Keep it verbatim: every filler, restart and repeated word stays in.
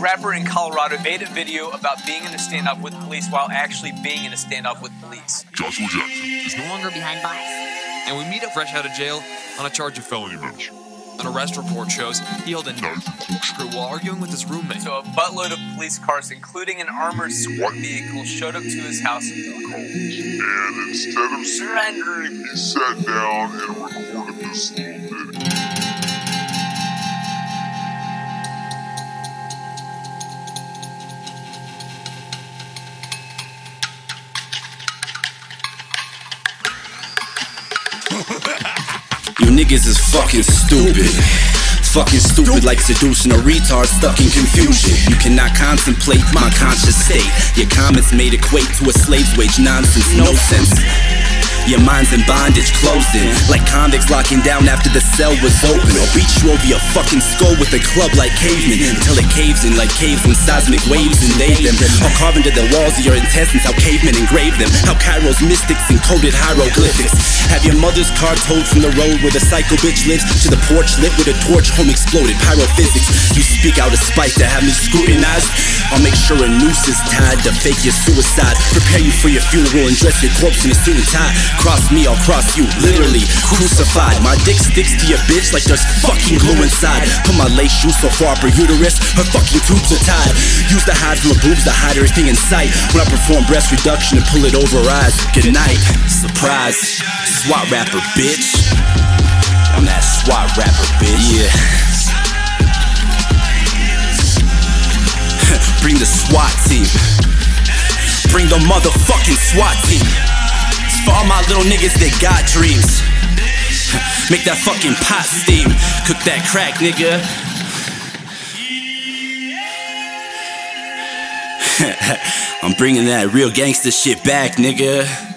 rapper in Colorado made a video about being in a standoff with police while actually being in a standoff with police. Joshua Jackson is no longer behind bars. And we meet up fresh out of jail on a charge of felony murder. An arrest report shows he held a knife and corkscrew while arguing with his roommate. So a buttload of police cars, including an armored SWAT vehicle, showed up to his house and took hold. And instead of surrendering, he sat down and recorded this little video. You niggas is fucking stupid. Fucking stupid like seducing a retard stuck in confusion. You cannot contemplate my conscious state. Your comments made equate to a slave's wage. Nonsense, no sense. Your mind's in bondage, closed in, like convicts locking down after the cell was open. I'll beat you over your fucking skull with a club like cavemen, until it caves in like caves when seismic waves invade them. I'll carve into the walls of your intestines how cavemen engraved them, how Cairo's mystics encoded hieroglyphics. Have your mother's car towed from the road where the psycho bitch lives to the porch lit with a torch, home exploded, pyrophysics. You speak out of spite to have me scrutinized. I'll make sure a noose is tied to fake your suicide. Prepare you for your funeral and dress your corpse in a suit and tie. Cross me, I'll cross you, literally crucified. My dick sticks to your bitch like there's fucking glue inside. Put my lace shoes so far up her uterus, her fucking tubes are tied. Use the hide from her boobs to hide everything in sight. When I perform breast reduction and pull it over her eyes. Good night, surprise. SWAT rapper, bitch. I'm that SWAT rapper, bitch. Yeah. Bring the SWAT team. Bring the motherfucking SWAT team. It's for all my little niggas that got dreams. Make that fucking pot steam. Cook that crack, nigga. I'm bringing that real gangster shit back, nigga.